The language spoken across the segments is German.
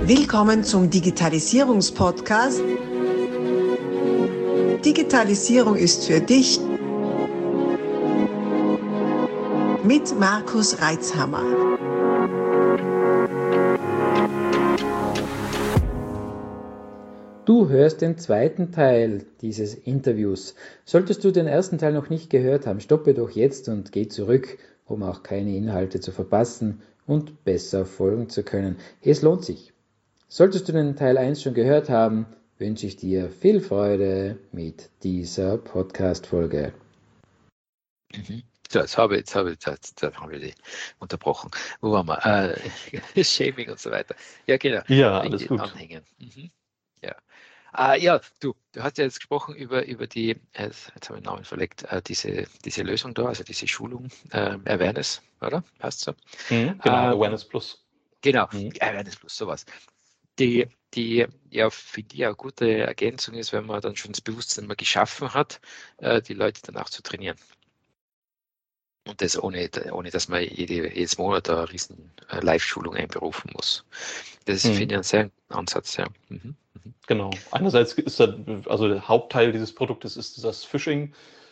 Willkommen zum Digitalisierungspodcast. Digitalisierung ist für dich mit Markus Reitzhammer. Du hörst den zweiten Teil dieses Interviews. Solltest du den ersten Teil noch nicht gehört haben, stoppe doch jetzt und geh zurück, um auch keine Inhalte zu verpassen und besser folgen zu können. Es lohnt sich. Solltest du den Teil 1 schon gehört haben, wünsche ich dir viel Freude mit dieser Podcast-Folge. So, jetzt haben wir die unterbrochen. Wo waren wir? Shaming und so weiter. Ja, genau. Ja, alles gut. Anhängen. Ja. Du hast ja jetzt gesprochen über die, jetzt habe ich den Namen verlegt, diese Lösung da, also diese Schulung, Awareness, oder? Passt so? Genau, Awareness Plus. Genau, Awareness Plus, sowas. Die ja, finde ich, eine gute Ergänzung ist, wenn man dann schon das Bewusstsein mal geschaffen hat, die Leute danach zu trainieren. Und das ohne dass man jedes Monat eine riesen Live-Schulung einberufen muss. Das finde ich einen sehr guten Ansatz, ja. Genau. Einerseits ist also der Hauptteil dieses Produktes ist das Phishing.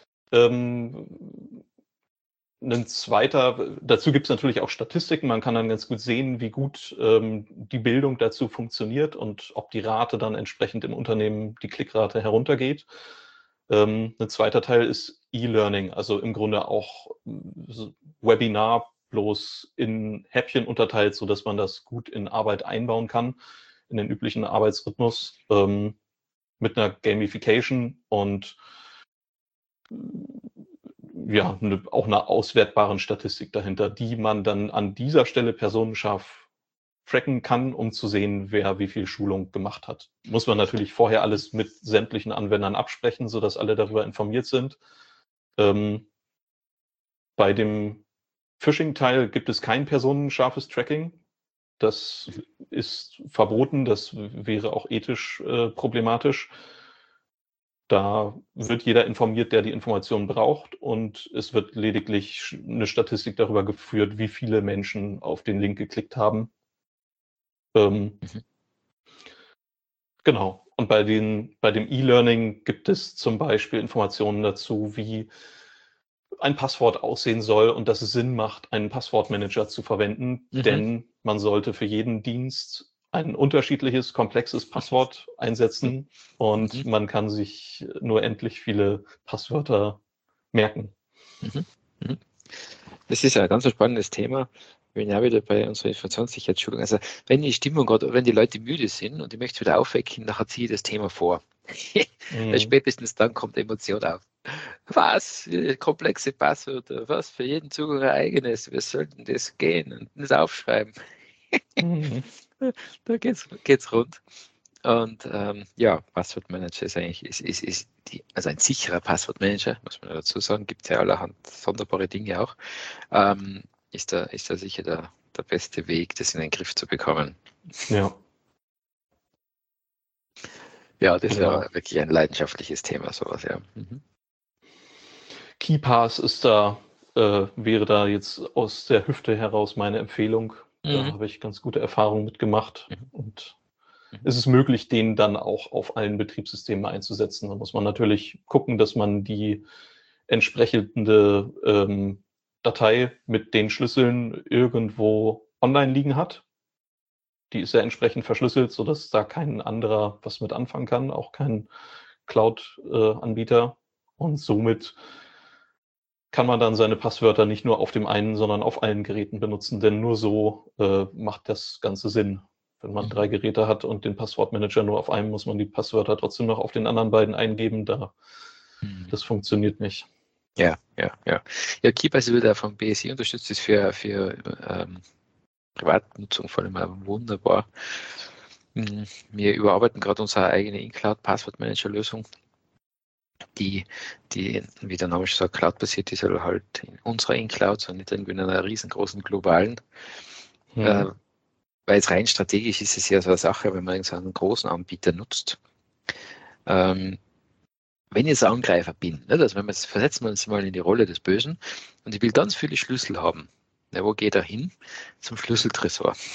Ein zweiter, dazu gibt es natürlich auch Statistiken. Man kann dann ganz gut sehen, wie gut die Bildung dazu funktioniert und ob die Rate dann entsprechend im Unternehmen, die Klickrate heruntergeht. Ein zweiter Teil ist E-Learning, also im Grunde auch Webinar, bloß in Häppchen unterteilt, sodass man das gut in Arbeit einbauen kann, in den üblichen Arbeitsrhythmus, mit einer Gamification und ja, auch einer auswertbaren Statistik dahinter, die man dann an dieser Stelle personenscharf tracken kann, um zu sehen, wer wie viel Schulung gemacht hat. Muss man natürlich vorher alles mit sämtlichen Anwendern absprechen, sodass alle darüber informiert sind. Bei dem Phishing-Teil gibt es kein personenscharfes Tracking. Das ist verboten, das wäre auch ethisch problematisch. Da wird jeder informiert, der die Informationen braucht, und es wird lediglich eine Statistik darüber geführt, wie viele Menschen auf den Link geklickt haben. Genau. Und bei dem E-Learning gibt es zum Beispiel Informationen dazu, wie ein Passwort aussehen soll und dass es Sinn macht, einen Passwortmanager zu verwenden, denn man sollte für jeden Dienst ein unterschiedliches, komplexes Passwort einsetzen und man kann sich nur endlich viele Passwörter merken. Das ist ein ganz spannendes Thema. Wir sind ja wieder bei unserer Informationssicherheitsschulung. Also wenn die Stimmung gerade, wenn die Leute müde sind und ich möchte wieder aufwecken, nachher ziehe ich das Thema vor. Weil spätestens dann kommt Emotion auf. Was? Komplexe Passwörter? Was? Für jeden Zugang ein eigenes? Wir sollten das gehen und das aufschreiben. Da geht's rund. Und Passwortmanager ist eigentlich also ein sicherer Passwortmanager, muss man dazu sagen, gibt es ja allerhand sonderbare Dinge auch. Ist da sicher der beste Weg, das in den Griff zu bekommen. Ja. Ja, das wäre wirklich ein leidenschaftliches Thema, sowas, ja. KeePass wäre da jetzt aus der Hüfte heraus meine Empfehlung. Da habe ich ganz gute Erfahrungen mitgemacht. Und es ist möglich, den dann auch auf allen Betriebssystemen einzusetzen. Da muss man natürlich gucken, dass man die entsprechende Datei mit den Schlüsseln irgendwo online liegen hat. Die ist ja entsprechend verschlüsselt, sodass da kein anderer was mit anfangen kann, auch kein Cloud-Anbieter. Und somit kann man dann seine Passwörter nicht nur auf dem einen, sondern auf allen Geräten benutzen, denn nur so macht das Ganze Sinn. Wenn man 3 Geräte hat und den Passwortmanager nur auf einem, muss man die Passwörter trotzdem noch auf den anderen beiden eingeben. Das funktioniert nicht. Ja, KeePass wird ja vom BSI unterstützt, ist für Privatnutzung vor allem wunderbar. Wir überarbeiten gerade unsere eigene In-Cloud-Passwortmanager-Lösung, die, wie der Name schon sagt, Cloud-basiert ist, aber halt in unserer In-Cloud, sondern nicht irgendwie in einer riesengroßen globalen. Weil jetzt rein strategisch ist es ja so eine Sache, wenn man so einen großen Anbieter nutzt. Wenn ich jetzt ein Angreifer bin, also versetzen wir uns mal in die Rolle des Bösen und ich will ganz viele Schlüssel haben. Ja, wo geht er hin? Zum Schlüsseltresor.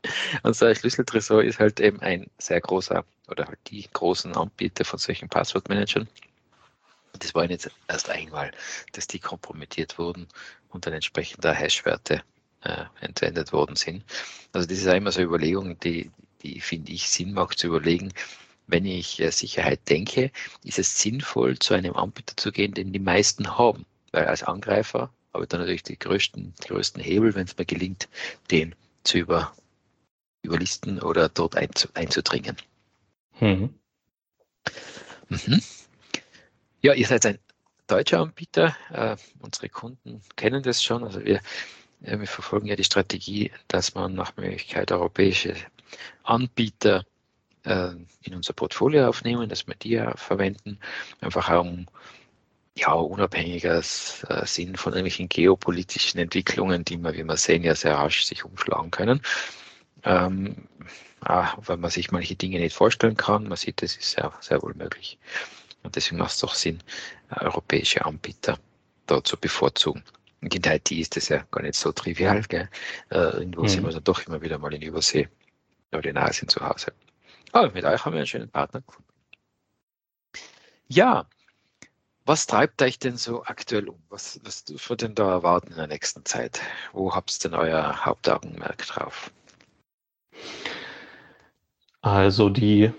Und so ein Schlüsseltresor ist halt eben ein sehr großer oder halt die großen Anbieter von solchen Passwortmanagern. Das war jetzt erst einmal, dass die kompromittiert wurden und dann entsprechend Hashwerte entwendet worden sind. Also das ist auch immer so eine Überlegung, die finde ich Sinn macht zu überlegen, wenn ich Sicherheit denke, ist es sinnvoll, zu einem Anbieter zu gehen, den die meisten haben. Weil als Angreifer habe ich dann natürlich die größten Hebel, wenn es mir gelingt, den zu überlisten oder dort einzudringen. Mhm. Mhm. Ja, ihr seid ein deutscher Anbieter. Unsere Kunden kennen das schon. Also wir verfolgen ja die Strategie, dass man nach Möglichkeit europäische Anbieter in unser Portfolio aufnehmen, dass wir die verwenden, einfach auch um unabhängiger Sinn von irgendwelchen geopolitischen Entwicklungen, die wir, wie wir sehen, ja sehr rasch sich umschlagen können. Weil man sich manche Dinge nicht vorstellen kann. Man sieht, das ist sehr, sehr wohl möglich. Und deswegen macht es doch Sinn, europäische Anbieter da zu bevorzugen. Und in der IT ist das ja gar nicht so trivial. Gell? Irgendwo sind wir dann doch immer wieder mal in Übersee oder in Asien zu Hause. Aber mit euch haben wir einen schönen Partner gefunden. Ja, was treibt euch denn so aktuell um? Was dürfen wir denn da erwarten in der nächsten Zeit? Wo habt ihr denn euer Hauptaugenmerk drauf? Also die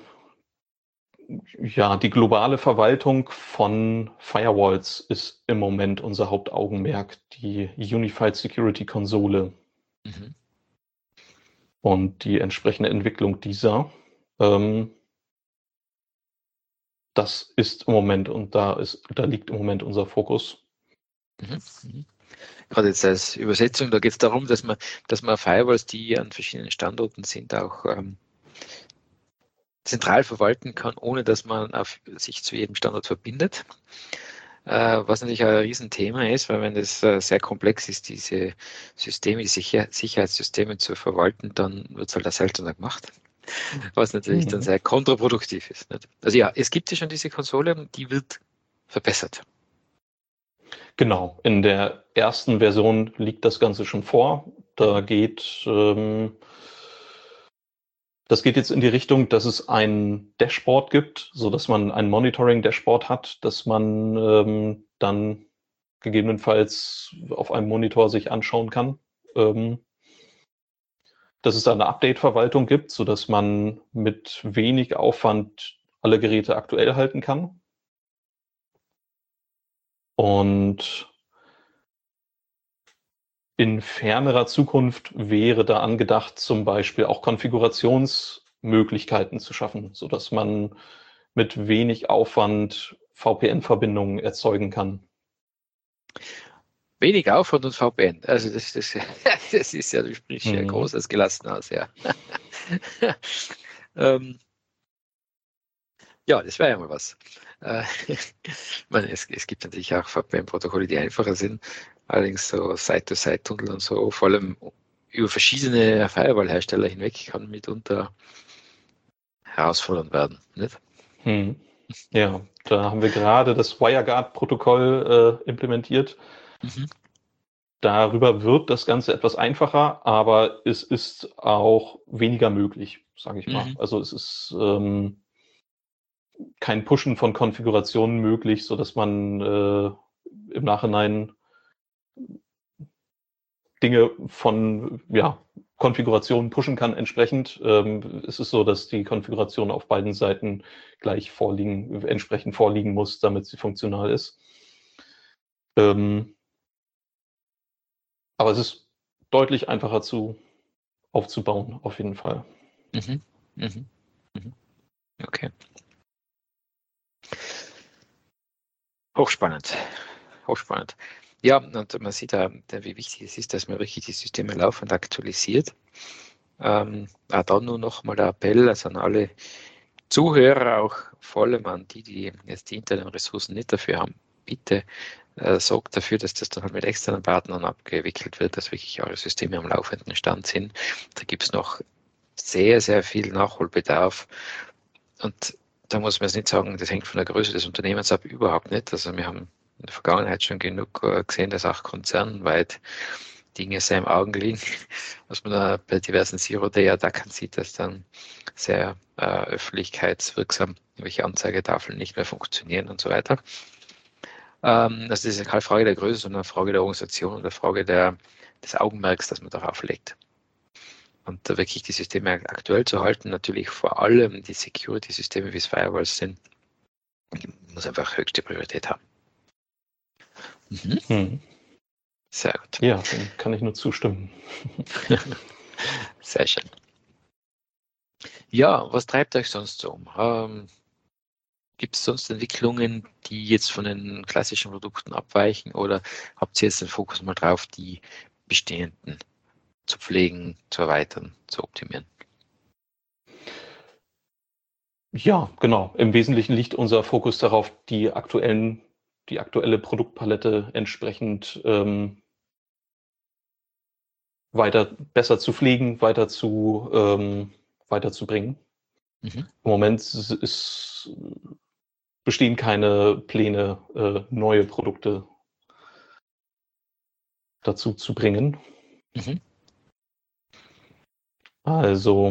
globale Verwaltung von Firewalls ist im Moment unser Hauptaugenmerk, die Unified Security Konsole und die entsprechende Entwicklung dieser. Das ist im Moment und da liegt im Moment unser Fokus. Gerade jetzt als Übersetzung, da geht es darum, dass man Firewalls, die an verschiedenen Standorten sind, auch zentral verwalten kann, ohne dass man sich zu jedem Standort verbindet. Was natürlich ein Riesenthema ist, weil wenn das sehr komplex ist, diese Systeme, die Sicherheitssysteme zu verwalten, dann wird es halt auch seltener gemacht. Was natürlich dann sehr kontraproduktiv ist. Nicht? Also ja, es gibt ja schon diese Konsole, die wird verbessert. Genau, in der ersten Version liegt das Ganze schon vor. Das geht jetzt in die Richtung, dass es ein Dashboard gibt, so dass man ein Monitoring-Dashboard hat, dass man dann gegebenenfalls auf einem Monitor sich anschauen kann. Dass es da eine Update-Verwaltung gibt, so dass man mit wenig Aufwand alle Geräte aktuell halten kann. Und in fernerer Zukunft wäre da angedacht, zum Beispiel auch Konfigurationsmöglichkeiten zu schaffen, sodass man mit wenig Aufwand VPN-Verbindungen erzeugen kann. Wenig Aufwand und VPN. Also das ist ja, du sprichst ja groß als gelassen aus, ja. Ja, das wäre ja mal was. Ich meine, es gibt natürlich auch VPN-Protokolle, die einfacher sind. Allerdings so Side-to-Side-Tunnel und so, vor allem über verschiedene Firewall-Hersteller hinweg, kann mitunter herausfordernd werden. Nicht? Ja, da haben wir gerade das WireGuard-Protokoll implementiert. Darüber wird das Ganze etwas einfacher, aber es ist auch weniger möglich, sage ich mal. Also es ist kein Pushen von Konfigurationen möglich, sodass man im Nachhinein Dinge von Konfigurationen pushen kann entsprechend. Es ist so, dass die Konfiguration auf beiden Seiten gleich entsprechend vorliegen muss, damit sie funktional ist. Aber es ist deutlich einfacher aufzubauen, auf jeden Fall. Okay. Hochspannend. Ja, und man sieht da, wie wichtig es ist, dass man wirklich die Systeme laufend aktualisiert. Auch dann nur nochmal der Appell an alle Zuhörer, auch vor allem an die jetzt die internen Ressourcen nicht dafür haben. Bitte sorgt dafür, dass das dann halt mit externen Partnern abgewickelt wird, dass wirklich eure Systeme am laufenden Stand sind. Da gibt es noch sehr, sehr viel Nachholbedarf. Und da muss man jetzt nicht sagen, das hängt von der Größe des Unternehmens ab, überhaupt nicht. Also wir haben in der Vergangenheit schon genug gesehen, dass auch konzernweit Dinge sehr im Augen liegen, was man da bei diversen Zero-Day-Attacken sieht, dass dann sehr öffentlichkeitswirksam irgendwelche Anzeigetafeln nicht mehr funktionieren und so weiter. Das ist keine Frage der Größe, sondern eine Frage der Organisation und eine Frage des Augenmerks, das man darauf legt. Und da wirklich die Systeme aktuell zu halten, natürlich vor allem die Security-Systeme, wie es Firewalls sind, muss einfach höchste Priorität haben. Sehr gut. Ja, dem kann ich nur zustimmen. Sehr schön. Ja, was treibt euch sonst so um? Gibt es sonst Entwicklungen, die jetzt von den klassischen Produkten abweichen, oder habt ihr jetzt den Fokus mal drauf, die bestehenden zu pflegen, zu erweitern, zu optimieren? Ja, genau. Im Wesentlichen liegt unser Fokus darauf, die aktuelle Produktpalette entsprechend besser zu pflegen, weiterzubringen. Im Moment bestehen keine Pläne, neue Produkte dazu zu bringen. Also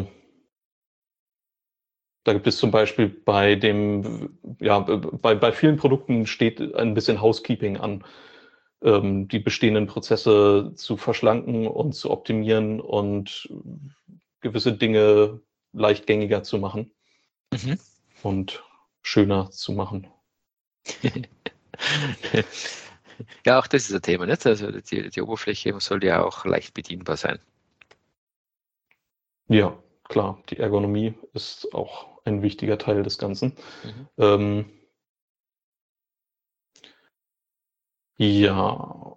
da gibt es zum Beispiel bei vielen Produkten steht ein bisschen Housekeeping an, die bestehenden Prozesse zu verschlanken und zu optimieren und gewisse Dinge leichtgängiger zu machen und schöner zu machen. Ja, auch das ist ein Thema, nicht? Also die Oberfläche soll ja auch leicht bedienbar sein. Ja, klar, die Ergonomie ist auch ein wichtiger Teil des Ganzen. Ja.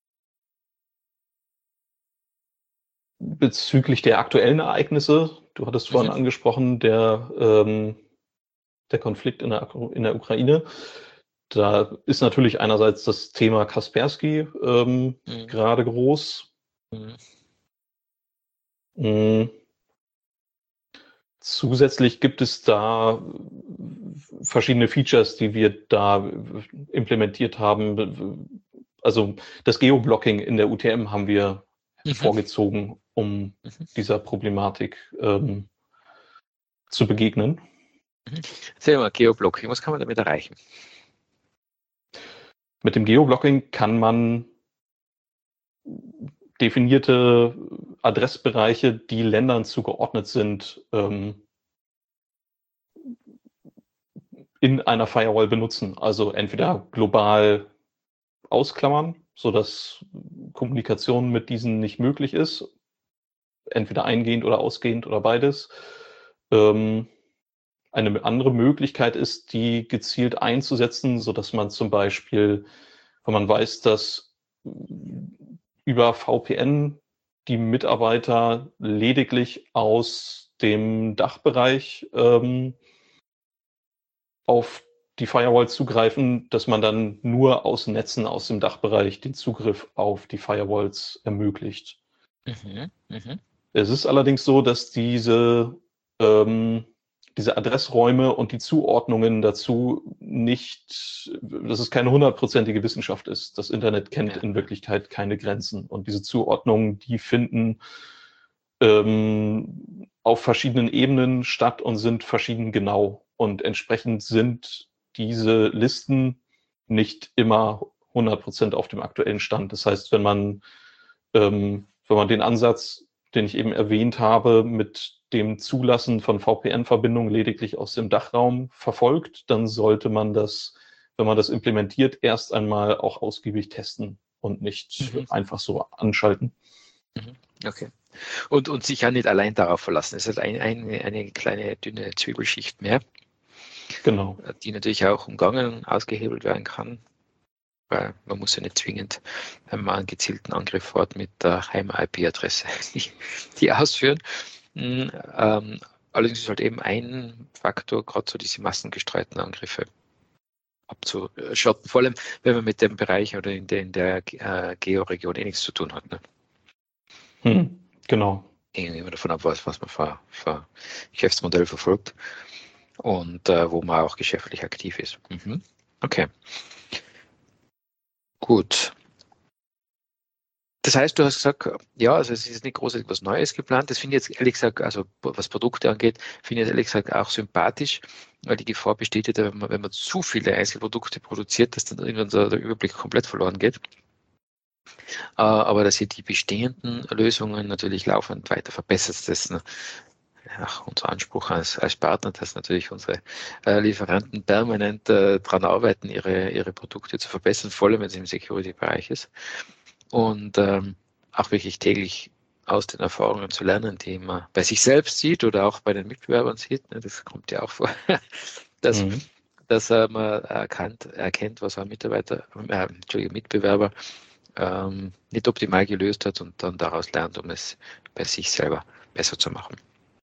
Bezüglich der aktuellen Ereignisse, du hattest vorhin angesprochen, der Konflikt in der Ukraine. Da ist natürlich einerseits das Thema Kaspersky gerade groß. Zusätzlich gibt es da verschiedene Features, die wir da implementiert haben. Also das Geoblocking in der UTM haben wir vorgezogen, um dieser Problematik zu begegnen. Erzähl mal, Geoblocking, was kann man damit erreichen? Mit dem Geoblocking kann man definierte Adressbereiche, die Ländern zugeordnet sind, in einer Firewall benutzen. Also entweder global ausklammern, sodass Kommunikation mit diesen nicht möglich ist, entweder eingehend oder ausgehend oder beides. Eine andere Möglichkeit ist, die gezielt einzusetzen, sodass man zum Beispiel, wenn man weiß, dass über VPN die Mitarbeiter lediglich aus dem Dachbereich auf die Firewall zugreifen, dass man dann nur aus Netzen aus dem Dachbereich den Zugriff auf die Firewalls ermöglicht. Es ist allerdings so, dass diese Adressräume und die Zuordnungen dazu dass es keine 100%ige Wissenschaft ist. Das Internet kennt in Wirklichkeit keine Grenzen. Und diese Zuordnungen, die finden auf verschiedenen Ebenen statt und sind verschieden genau. Und entsprechend sind diese Listen nicht immer 100% auf dem aktuellen Stand. Das heißt, wenn man den Ansatz, den ich eben erwähnt habe, mit dem Zulassen von VPN-Verbindungen lediglich aus dem Dachraum verfolgt, dann sollte man das, wenn man das implementiert, erst einmal auch ausgiebig testen und nicht einfach so anschalten. Okay. Und sich ja nicht allein darauf verlassen. Es ist halt eine kleine, dünne Zwiebelschicht mehr. Genau. Die natürlich auch umgangen, ausgehebelt werden kann. Weil man muss ja nicht zwingend, wenn man einen gezielten Angriff hat, mit der Heim-IP-Adresse die ausführen. Allerdings ist halt eben ein Faktor, gerade so diese massengestreuten Angriffe abzuschotten, vor allem wenn man mit dem Bereich oder in der Georegion nichts zu tun hat. Ne? Genau. Hängt immer davon ab, was man für Geschäftsmodell verfolgt und wo man auch geschäftlich aktiv ist. Okay. Gut. Das heißt, du hast gesagt, ja, also es ist nicht großartig was Neues geplant. Das finde ich jetzt ehrlich gesagt, also was Produkte angeht, finde ich jetzt ehrlich gesagt auch sympathisch, weil die Gefahr besteht ja, wenn man zu viele Einzelprodukte produziert, dass dann irgendwann der Überblick komplett verloren geht. Aber dass ihr die bestehenden Lösungen natürlich laufend weiter verbessert, das ist unser Anspruch als Partner, dass natürlich unsere Lieferanten permanent daran arbeiten, ihre Produkte zu verbessern, vor allem wenn es im Security-Bereich ist. Und auch wirklich täglich aus den Erfahrungen zu lernen, die man bei sich selbst sieht oder auch bei den Mitbewerbern sieht. Das kommt ja auch vor, dass man erkennt, was ein Mitbewerber nicht optimal gelöst hat und dann daraus lernt, um es bei sich selber besser zu machen.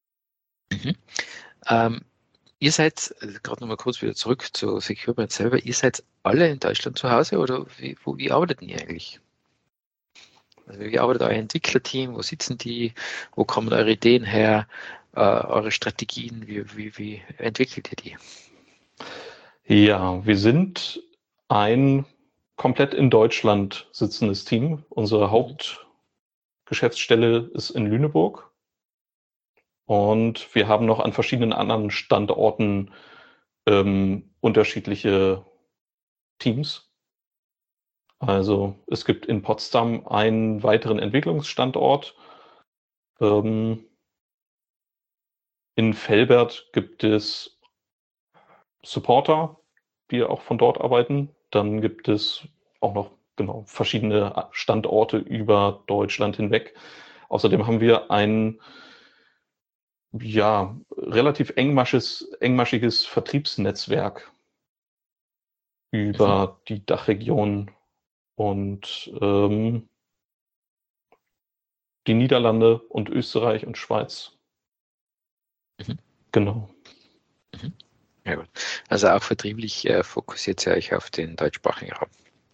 Ihr seid, gerade nochmal kurz wieder zurück zu SecureBrand selber, ihr seid alle in Deutschland zu Hause oder wie arbeitet ihr eigentlich? Also wie arbeitet euer Entwicklerteam? Wo sitzen die? Wo kommen eure Ideen her? Eure Strategien? Wie entwickelt ihr die? Ja, wir sind ein komplett in Deutschland sitzendes Team. Unsere Hauptgeschäftsstelle ist in Lüneburg. Und wir haben noch an verschiedenen anderen Standorten unterschiedliche Teams. Also es gibt in Potsdam einen weiteren Entwicklungsstandort. In Velbert gibt es Supporter, die auch von dort arbeiten. Dann gibt es auch noch verschiedene Standorte über Deutschland hinweg. Außerdem haben wir ein relativ engmaschiges Vertriebsnetzwerk über die Dachregion und die Niederlande und Österreich und Schweiz. Genau. Ja, gut. Also auch vertrieblich fokussiert ihr euch auf den deutschsprachigen Raum.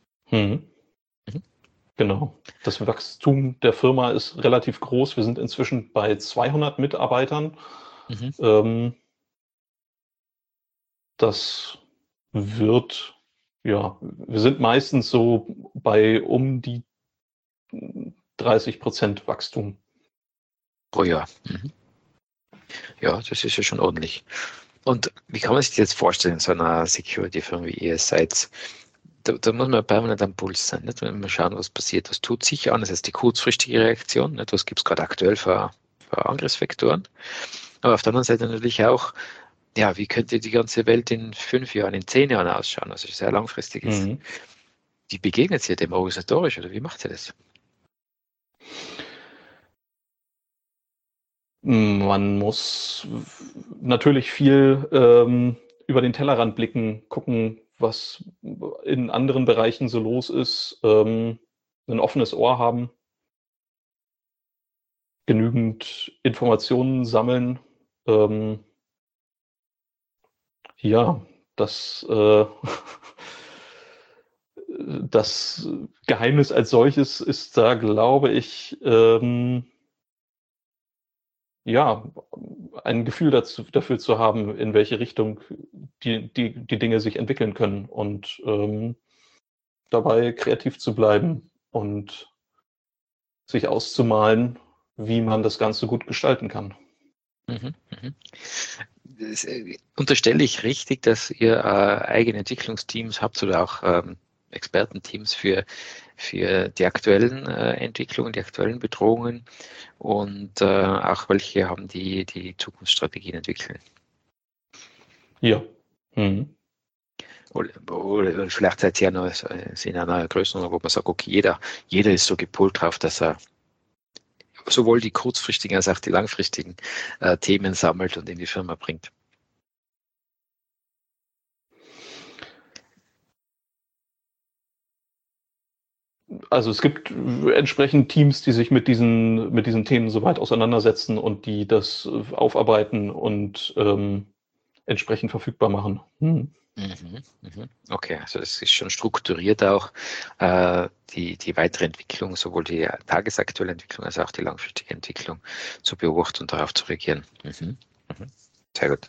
Genau. Das Wachstum der Firma ist relativ groß. Wir sind inzwischen bei 200 Mitarbeitern. Das wird, wir sind meistens so bei um die 30% Wachstum. Pro Jahr. Ja, das ist ja schon ordentlich. Und wie kann man sich das jetzt vorstellen, so einer Security-Firma wie ihr seid? Da muss man permanent am Puls sein, nicht? Wenn wir schauen, was passiert, was tut sich an, das ist die kurzfristige Reaktion, nicht? Was gibt es gerade aktuell für Angriffsvektoren, aber auf der anderen Seite natürlich auch, ja, wie könnte die ganze Welt in 5 Jahren, in 10 Jahren ausschauen, also sehr langfristig ist. Wie begegnet ihr dem organisatorisch oder wie macht ihr das? Man muss natürlich viel über den Tellerrand blicken, gucken, was in anderen Bereichen so los ist, ein offenes Ohr haben, genügend Informationen sammeln. Das Geheimnis als solches ist da, glaube ich, ein Gefühl dafür zu haben, in welche Richtung die Dinge sich entwickeln können und dabei kreativ zu bleiben und sich auszumalen, wie man das Ganze gut gestalten kann. Das, unterstelle ich richtig, dass ihr eigene Entwicklungsteams habt oder auch Expertenteams für die aktuellen Entwicklungen, die aktuellen Bedrohungen und auch welche haben die Zukunftsstrategien entwickeln? Ja. Oder vielleicht seid ihr ja noch in einer Größenordnung, wo man sagt, okay, jeder ist so gepolt drauf, dass er sowohl die kurzfristigen als auch die langfristigen Themen sammelt und in die Firma bringt. Also es gibt entsprechend Teams, die sich mit diesen Themen so weit auseinandersetzen und die das aufarbeiten und entsprechend verfügbar machen. Okay, also es ist schon strukturiert auch, die weitere Entwicklung, sowohl die tagesaktuelle Entwicklung als auch die langfristige Entwicklung zu beobachten und darauf zu reagieren. Sehr gut.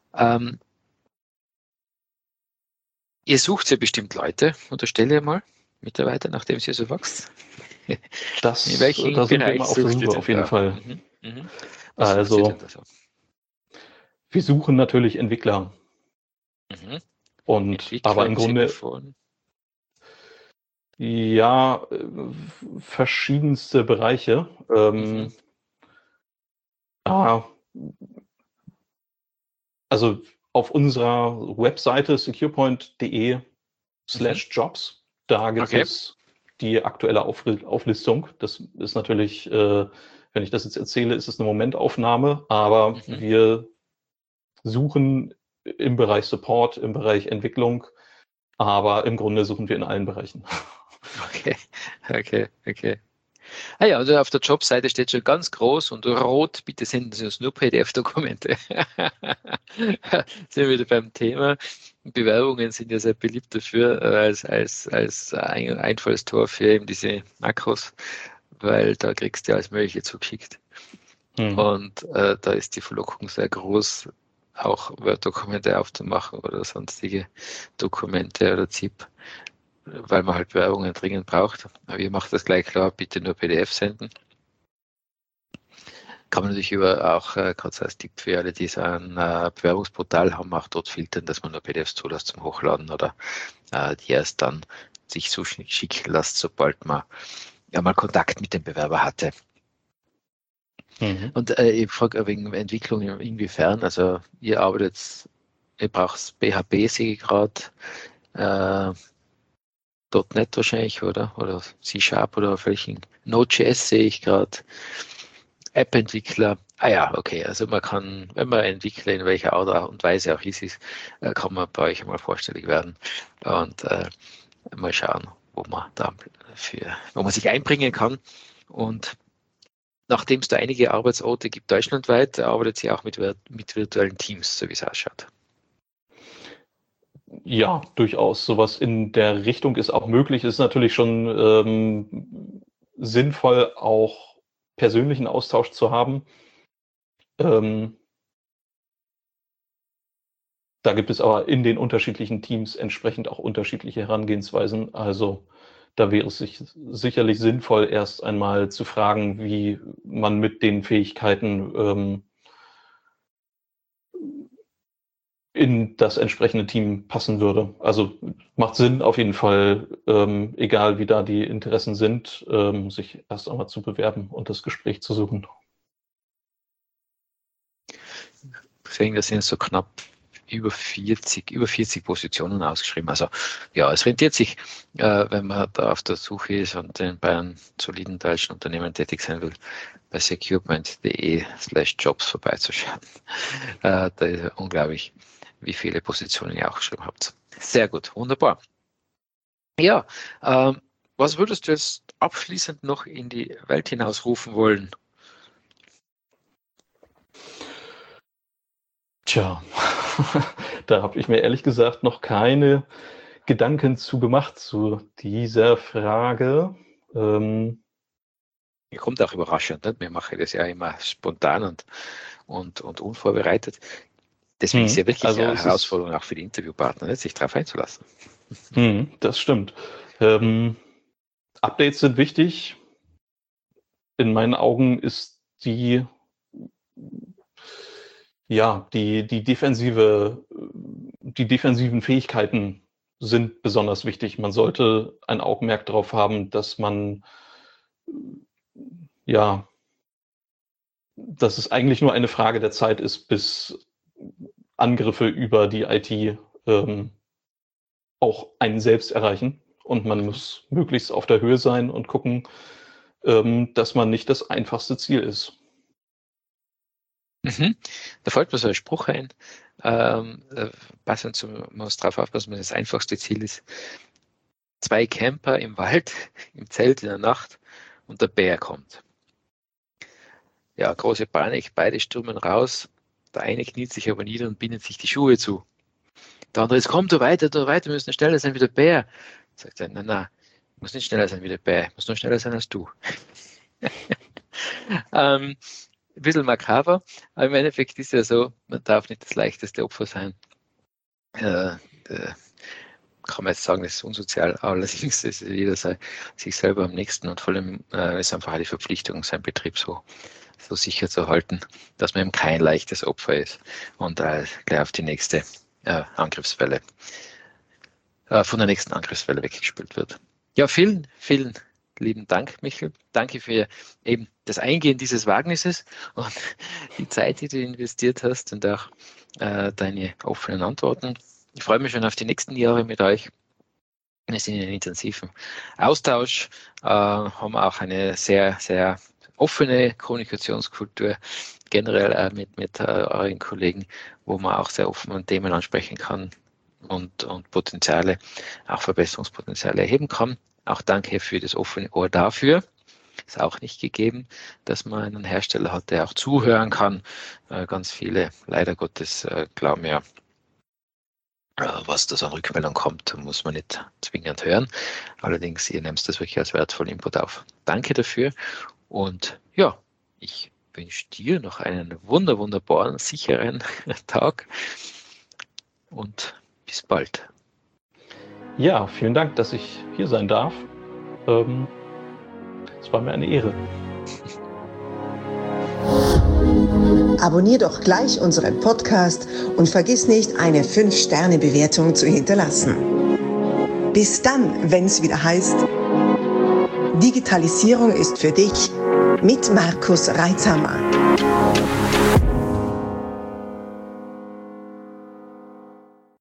Ihr sucht ja bestimmt Leute, unterstelle ich mal. Mitarbeiter, nachdem sie so wächst? Da In welchem sind wir Bereich immer auf der sucht ihr Suche denn auf jeden da? Fall. Was sucht ihr Also, denn da so? wir suchen natürlich Entwickler. Aber Entwickler im im Sinne Grunde, von? ja, verschiedenste Bereiche. Also auf unserer Webseite securepoint.de/jobs, da gibt Okay. es die aktuelle Auflistung. Das ist natürlich, wenn ich das jetzt erzähle, ist es eine Momentaufnahme, aber wir suchen im Bereich Support, im Bereich Entwicklung, aber im Grunde suchen wir in allen Bereichen. Okay. Ah ja, also auf der Jobseite steht schon ganz groß und rot, bitte senden Sie uns nur PDF-Dokumente. Sind wir wieder beim Thema. Bewerbungen sind ja sehr beliebt dafür als Einfallstor für eben diese Makros, weil da kriegst du alles Mögliche zugeschickt. Und da ist die Verlockung sehr groß, auch Word-Dokumente aufzumachen oder sonstige Dokumente oder ZIP, weil man halt Bewerbungen dringend braucht. Aber ihr macht das gleich klar, bitte nur PDF senden. Kann man natürlich auch gerade so als Tipp für alle, die so ein Bewerbungsportal haben, auch dort filtern, dass man nur PDFs zulässt zum Hochladen oder die erst dann sich so schicken lässt, sobald man ja mal Kontakt mit dem Bewerber hatte. Und ich frage wegen Entwicklung inwiefern, also ihr braucht PHP, sehe ich gerade, .NET wahrscheinlich, oder C# oder auf welchen, Node.js sehe ich gerade, App-Entwickler. Ah ja, okay, also man kann, wenn man Entwickler in welcher Art und Weise auch ist, kann man bei euch einmal vorstellig werden und mal schauen, wo man sich einbringen kann. Und nachdem es da einige Arbeitsorte gibt deutschlandweit, arbeitet sie auch mit virtuellen Teams, so wie es ausschaut. Ja, durchaus. Sowas in der Richtung ist auch möglich. Ist natürlich schon sinnvoll, auch persönlichen Austausch zu haben. Da gibt es aber in den unterschiedlichen Teams entsprechend auch unterschiedliche Herangehensweisen. Also da wäre es sicherlich sinnvoll, erst einmal zu fragen, wie man mit den Fähigkeiten in das entsprechende Team passen würde. Also macht Sinn auf jeden Fall, egal wie da die Interessen sind, sich erst einmal zu bewerben und das Gespräch zu suchen. Deswegen, das sind so knapp über 40 Positionen ausgeschrieben. Also ja, es rentiert sich, wenn man da auf der Suche ist und bei einem soliden deutschen Unternehmen tätig sein will, bei securepoint.de/jobs vorbeizuschauen. Da ist ja unglaublich, wie viele Positionen ihr auch geschrieben habt. Sehr gut, wunderbar. Ja, was würdest du jetzt abschließend noch in die Welt hinausrufen wollen? Tja, da habe ich mir ehrlich gesagt noch keine Gedanken zu gemacht zu dieser Frage. Mir kommt auch überraschend, nicht? Wir machen das ja immer spontan und unvorbereitet. Deswegen ist ja wirklich eine Herausforderung auch für die Interviewpartner, nicht, sich darauf einzulassen. Das stimmt. Updates sind wichtig. In meinen Augen ist die defensiven Fähigkeiten sind besonders wichtig. Man sollte ein Augenmerk darauf haben, dass es eigentlich nur eine Frage der Zeit ist, bis Angriffe über die IT auch einen selbst erreichen. Und man muss möglichst auf der Höhe sein und gucken, dass man nicht das einfachste Ziel ist. Da fällt mir so ein Spruch ein, passend man muss darauf aufpassen, dass das einfachste Ziel ist. 2 Camper im Wald, im Zelt in der Nacht und der Bär kommt. Ja, große Panik, beide stürmen raus. Der eine kniet sich aber nieder und bindet sich die Schuhe zu. Der andere, jetzt kommt du weiter, wir müssen schneller sein wie der Bär. Sagt er, nein, ich muss nicht schneller sein wie der Bär, ich muss nur schneller sein als du. Ein bisschen makaber, aber im Endeffekt ist ja so, man darf nicht das leichteste Opfer sein. kann man jetzt sagen, das ist unsozial, allerdings ist jeder sich selber am nächsten und vor allem ist einfach die Verpflichtung, seinen Betrieb so sicher zu halten, dass man eben kein leichtes Opfer ist und gleich auf die nächste Angriffswelle, von der nächsten Angriffswelle weggespült wird. Ja, vielen, vielen lieben Dank, Michael. Danke für eben das Eingehen dieses Wagnisses und die Zeit, die du investiert hast und auch deine offenen Antworten. Ich freue mich schon auf die nächsten Jahre mit euch. Wir sind in einem intensiven Austausch, haben auch eine sehr, sehr offene Kommunikationskultur, generell mit euren Kollegen, wo man auch sehr offen an Themen ansprechen kann und Potenziale, auch Verbesserungspotenziale erheben kann. Auch danke für das offene Ohr dafür. Ist auch nicht gegeben, dass man einen Hersteller hat, der auch zuhören kann. Ganz viele, leider Gottes, glauben ja, was das an Rückmeldung kommt, muss man nicht zwingend hören. Allerdings, ihr nehmt das wirklich als wertvollen Input auf. Danke dafür und ja, ich wünsche dir noch einen wunderbaren, sicheren Tag und bis bald. Ja, vielen Dank, dass ich hier sein darf. Es war mir eine Ehre. Abonnier doch gleich unseren Podcast und vergiss nicht, eine 5-Sterne-Bewertung zu hinterlassen. Bis dann, wenn es wieder heißt, Digitalisierung ist für dich mit Markus Reitzhammer.